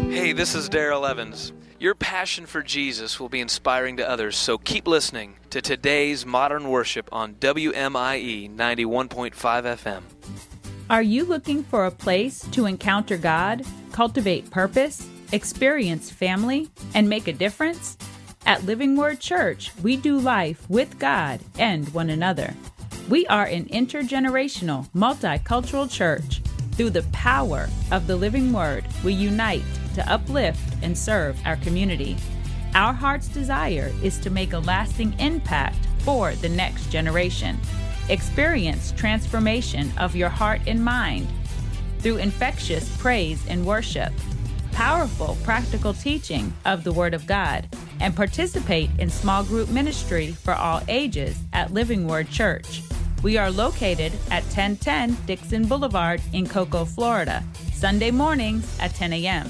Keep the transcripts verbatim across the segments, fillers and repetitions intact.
Hey, this is Daryl Evans. Your passion for Jesus will be inspiring to others, so keep listening to today's Modern Worship on W M I E ninety-one point five F M. Are you looking for a place to encounter God, cultivate purpose, experience family, and make a difference? At Living Word Church, we do life with God and one another. We are an intergenerational, multicultural church. Through the power of the Living Word, we unite to uplift and serve our community. Our heart's desire is to make a lasting impact for the next generation. Experience transformation of your heart and mind through infectious praise and worship, powerful practical teaching of the Word of God, and participate in small group ministry for all ages at Living Word Church. We are located at ten ten Dixon Boulevard in Cocoa, Florida, Sunday mornings at ten a.m.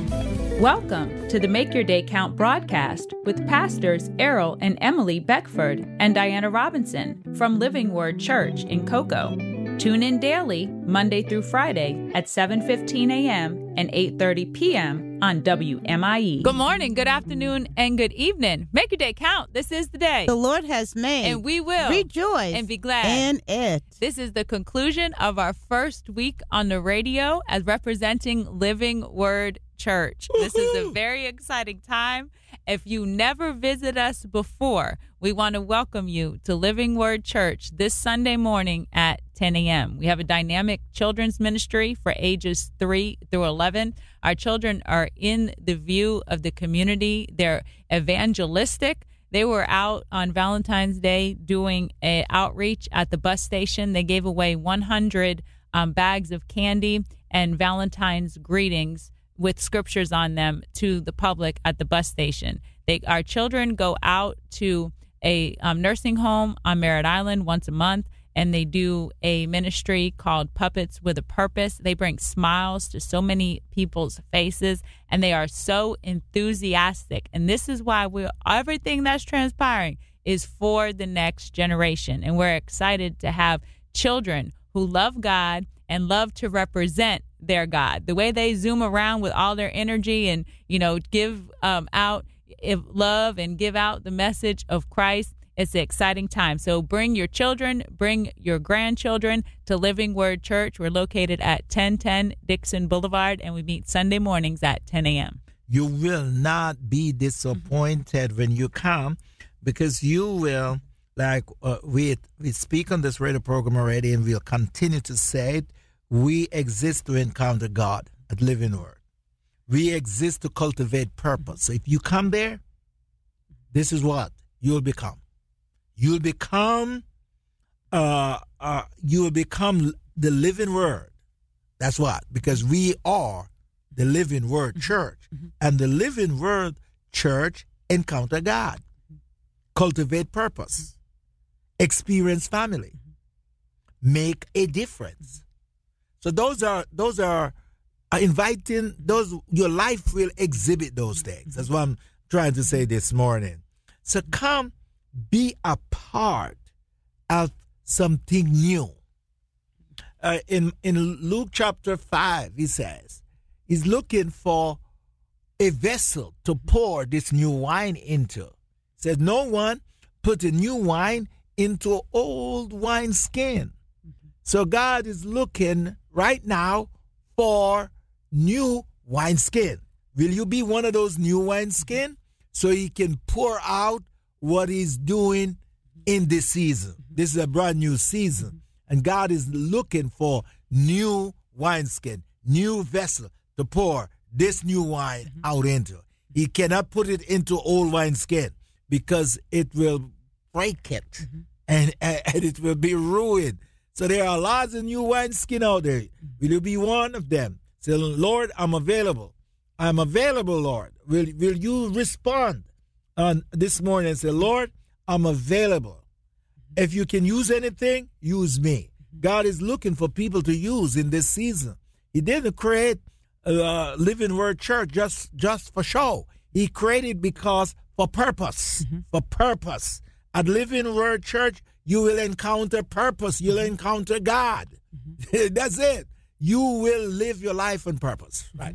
Welcome to the Make Your Day Count broadcast with Pastors Errol and Emily Beckford and Diana Robinson from Living Word Church in Cocoa. Tune in daily, Monday through Friday at seven fifteen a.m. and eight thirty p.m. on W M I E. Good morning, good afternoon, and good evening. Make your day count. This is the day the Lord has made, and we will rejoice and be glad in it. This is the conclusion of our first week on the radio as representing Living Word Church. This is a very exciting time. If you never visit us before, we want to welcome you to Living Word Church this Sunday morning at ten a.m. We have a dynamic children's ministry for ages three through eleven. Our children are in the view of the community. They're evangelistic. They were out on Valentine's Day doing an outreach at the bus station. They gave away one hundred um, bags of candy and Valentine's greetings with scriptures on them to the public at the bus station. They, our children go out to a um, nursing home on Merritt Island once a month, and they do a ministry called Puppets with a Purpose. They bring smiles to so many people's faces, and they are so enthusiastic. And this is why we everything that's transpiring is for the next generation. And we're excited to have children who love God and love to represent their God. The way they zoom around with all their energy and, you know, give um, out if love and give out the message of Christ. It's an exciting time. So bring your children, bring your grandchildren to Living Word Church. We're located at ten ten Dixon Boulevard, and we meet Sunday mornings at ten a.m. You will not be disappointed mm-hmm. when you come, because you will, like uh, we we speak on this radio program already, and we'll continue to say it, we exist to encounter God at Living Word. We exist to cultivate purpose. So if you come there, this is what you'll become. You'll become, uh, uh, you will become the Living Word. That's what, because we are the Living Word Church, mm-hmm. and the Living Word Church encounter God, mm-hmm. cultivate purpose, mm-hmm. experience family, mm-hmm. make a difference. So those are those are uh, inviting those. Your life will exhibit those things. That's what I'm trying to say this morning. So come. Be a part of something new. Uh, in in Luke chapter five, he says, he's looking for a vessel to pour this new wine into. He says, no one put a new wine into old wineskin. Mm-hmm. So God is looking right now for new wineskin. Will you be one of those new wineskin so he can pour out what he's doing in this season? This is a brand new season, and God is looking for new wineskin, new vessel to pour this new wine mm-hmm. out into. He cannot put it into old wineskin because it will break it mm-hmm. and, and, and it will be ruined. So there are lots of new wineskin out there. Mm-hmm. Will you be one of them? Say, Lord, I'm available. I'm available, Lord. Will, will you respond on this morning and say, Lord, I'm available. If you can use anything, use me. God is looking for people to use in this season. He didn't create uh, Living Word Church just, just for show. He created because for purpose, mm-hmm. for purpose. At Living Word Church, you will encounter purpose. You'll mm-hmm. encounter God. Mm-hmm. That's it. You will live your life on purpose, right?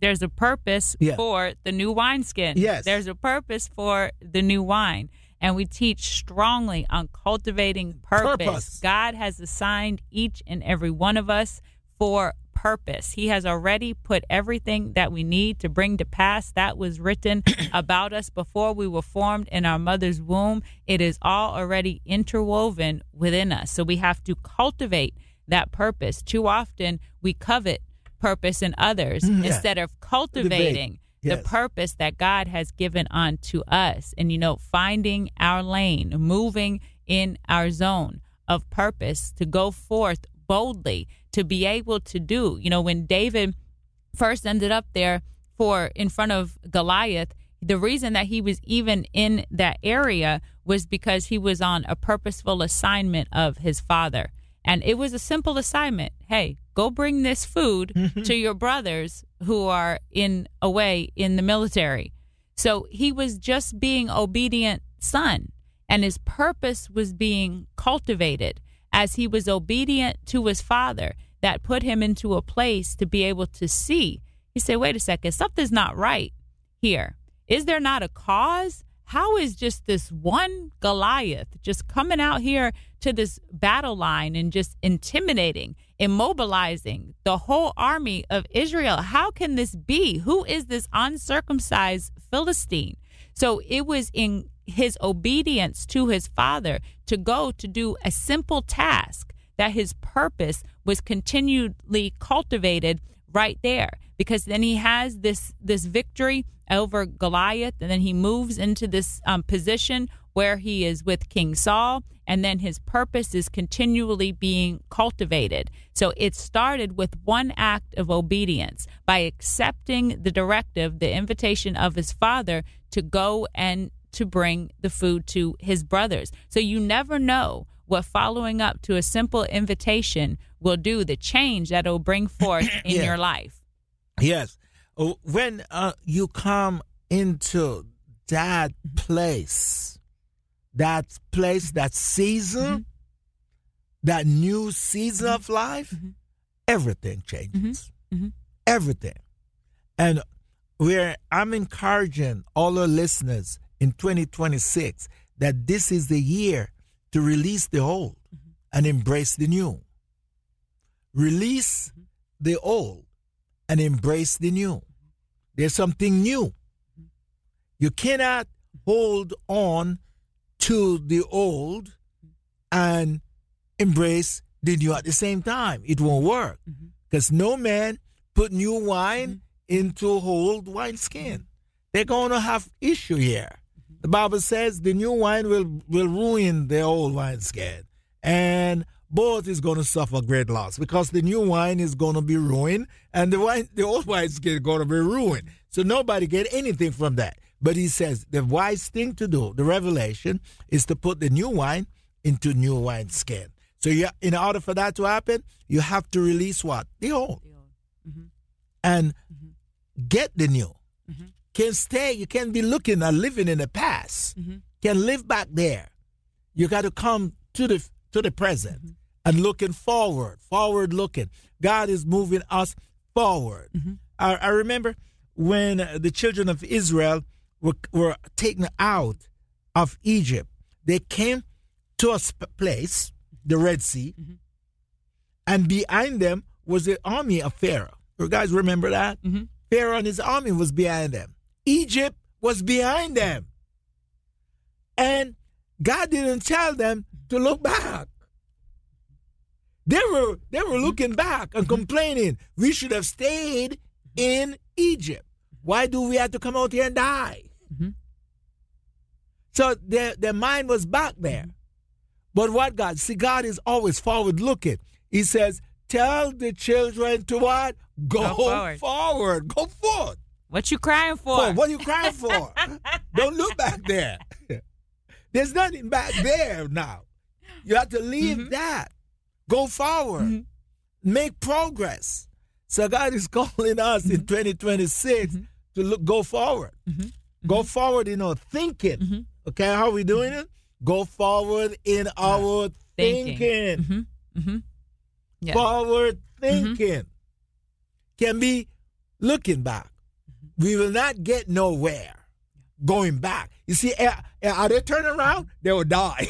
there's a purpose Yeah. for the new wineskin. Yes. There's a purpose for the new wine. And we teach strongly on cultivating purpose. Purpose. God has assigned each and every one of us for purpose. He has already put everything that we need to bring to pass that was written about us before we were formed in our mother's womb. It is all already interwoven within us. So we have to cultivate that purpose. Too often we covet purpose in others Mm, yeah. instead of cultivating Yes. the purpose that God has given unto us. And, you know, finding our lane, moving in our zone of purpose to go forth boldly, to be able to do. You know, when David first ended up there for in front of Goliath, the reason that he was even in that area was because he was on a purposeful assignment of his father. And it was a simple assignment. Hey, go bring this food to your brothers who are in away in the military. So he was just being obedient son, and his purpose was being cultivated as he was obedient to his father. That put him into a place to be able to see. He said, wait a second, something's not right here. Is there not a cause? How is just this one Goliath just coming out here to this battle line and just intimidating, immobilizing the whole army of Israel? How can this be? Who is this uncircumcised Philistine? So it was in his obedience to his father to go to do a simple task that his purpose was continually cultivated right there, because then he has this this victory over Goliath, and then he moves into this um, position where he is with King Saul, and then his purpose is continually being cultivated. So it started with one act of obedience by accepting the directive, the invitation of his father to go and to bring the food to his brothers. So you never know what following up to a simple invitation will do, the change that it will bring forth in Yeah. your life. Yes. Oh, When uh, you come into that place, that place, that season, Mm-hmm. that new season of life, Mm-hmm. everything changes. Mhm. Everything. And where I'm encouraging all our listeners in twenty twenty-six that this is the year to release the old Mm-hmm. and embrace the new. Release the old and embrace the new. There's something new. You cannot hold on to the old and embrace the new at the same time. It won't work, because no man put new wine into old wineskin. They're going to have issue here. The Bible says the new wine will, will ruin the old wineskin, and both is going to suffer great loss, because the new wine is going to be ruined and the wine, the old wineskin is going to be ruined. So nobody get anything from that. But he says the wise thing to do, the revelation, is to put the new wine into new wineskin. So you, in order for that to happen, you have to release what? The old. Mm-hmm. And Mm-hmm. get the new. Mm-hmm. Can't stay. You can't be looking and living in the past. Mm-hmm. Can't live back there. You got to come to the to the present Mm-hmm. and looking forward, forward looking. God is moving us forward. Mm-hmm. I, I remember when the children of Israel were, were taken out of Egypt. They came to a sp- place, the Red Sea, Mm-hmm. and behind them was the army of Pharaoh. You guys remember that? Mm-hmm. Pharaoh and his army was behind them. Egypt was behind them. And God didn't tell them to look back. They were they were looking back and complaining. We should have stayed in Egypt. Why do we have to come out here and die? Mm-hmm. So their, their mind was back there. But what God? See, God is always forward looking. He says, tell the children to what? Go, Go forward. forward. Go forth. What you crying for? For what are you crying for? Don't look back there. There's nothing back there now. You have to leave Mm-hmm. that. Go forward. Mm-hmm. Make progress. So God is calling us Mm-hmm. in twenty twenty-six to look, go forward. Mm-hmm. Go forward in our thinking. Mm-hmm. Okay, how are we doing it? Go forward in our Thinking. thinking. Mm-hmm. Mm-hmm. Yeah. Forward thinking. Can be looking back we will not get nowhere going back. You see, are they turning around? They will die.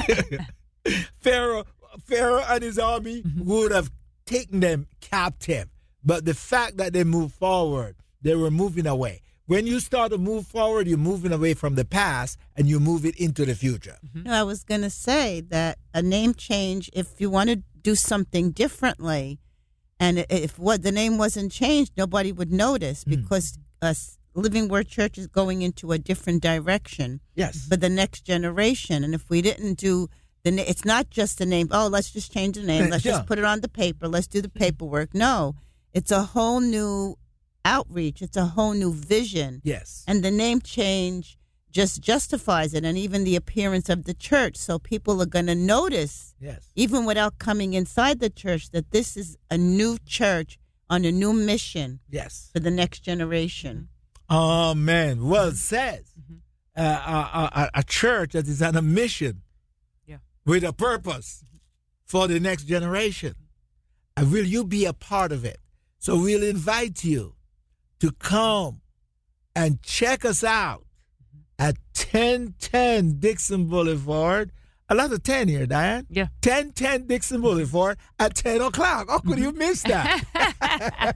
Pharaoh, Pharaoh and his army mm-hmm. would have taken them captive. But the fact that they moved forward, they were moving away. When you start to move forward, you're moving away from the past and you move it into the future. Mm-hmm. I was going to say that a name change, if you want to do something differently, and if what the name wasn't changed, nobody would notice because mm. us Living Word Church is going into a different direction. Yes. For the next generation. And if we didn't do the name, it's not just the name, oh, let's just change the name. Let's yeah. just put it on the paper. Let's do the paperwork. No, it's a whole new outreach. It's a whole new vision. Yes. And the name change just justifies it, and even the appearance of the church. So people are going to notice, yes, even without coming inside the church, that this is a new church on a new mission. Yes. For the next generation. Amen. Well said. Mm-hmm. Uh, a, a, a church that is on a mission, yeah, with a purpose mm-hmm. for the next generation. And will you be a part of it? So we'll invite you to come and check us out at ten ten Dixon Boulevard. A lot of ten here, Diane. Yeah. ten ten Dixon Boulevard at ten o'clock. How could you miss that?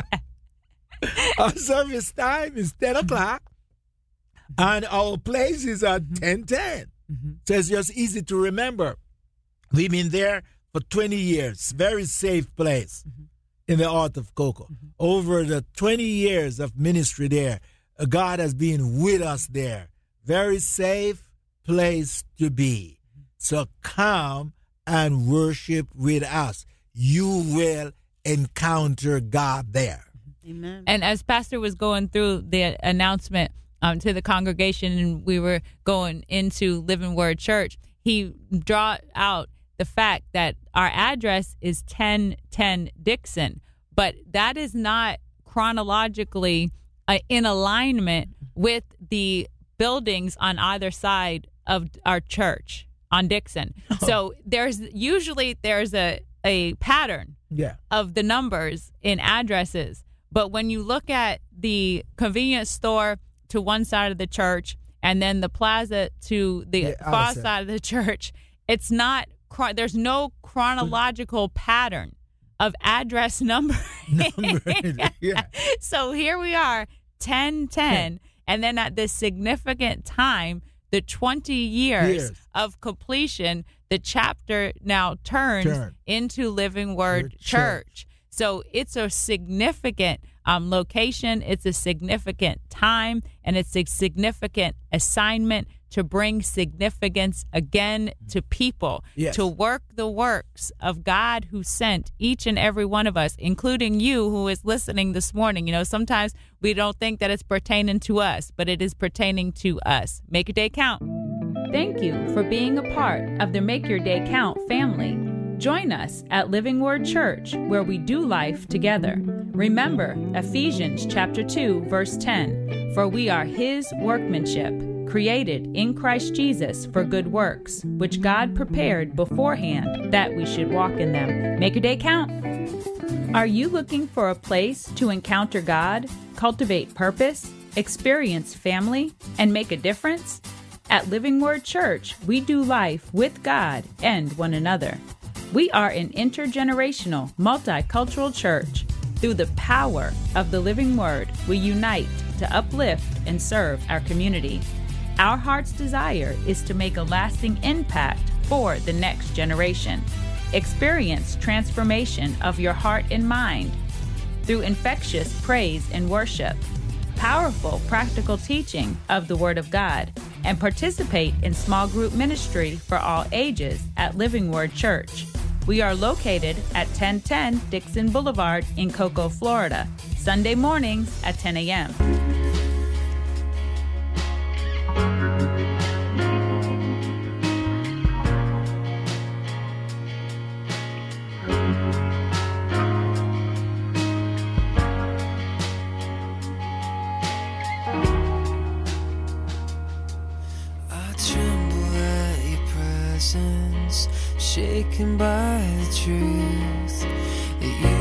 Our service time is ten o'clock, and our place is at ten ten. Mm-hmm. So it's just easy to remember. We've been there for twenty years. Very safe place mm-hmm. in the Heart of Cocoa. Mm-hmm. Over the twenty years of ministry there, God has been with us there. Very safe place to be. So come and worship with us. You will encounter God there. Amen. And as Pastor was going through the announcement um, to the congregation, and we were going into Living Word Church, he brought out the fact that our address is ten ten Dixon, but that is not chronologically uh, in alignment with the buildings on either side of our church on Dixon. Oh. So there's usually there's a, a pattern yeah. of the numbers in addresses. But when you look at the convenience store to one side of the church and then the plaza to the yeah, far side of the church, it's not, there's no chronological pattern of address number. yeah. So here we are, ten ten, yeah. and then at this significant time, the twenty years, years. of completion, the chapter now turns Turn. into Living Word, Word Church. Church. So it's a significant um, location, it's a significant time, and it's a significant assignment to bring significance again to people, yes. to work the works of God who sent each and every one of us, including you who is listening this morning. You know, sometimes we don't think that it's pertaining to us, but it is pertaining to us. Make your day count. Thank you for being a part of the Make Your Day Count family. Join us at Living Word Church, where we do life together. Remember Ephesians chapter two, verse ten, for we are his workmanship, created in Christ Jesus for good works, which God prepared beforehand that we should walk in them. Make your day count. Are you looking for a place to encounter God, cultivate purpose, experience family, and make a difference? At Living Word Church, we do life with God and one another. We are an intergenerational, multicultural church. Through the power of the Living Word, we unite to uplift and serve our community. Our heart's desire is to make a lasting impact for the next generation. Experience transformation of your heart and mind through infectious praise and worship, powerful practical teaching of the Word of God, and participate in small group ministry for all ages at Living Word Church. We are located at ten ten Dixon Boulevard in Cocoa, Florida, Sunday mornings at ten a.m. Shaken by the truth that you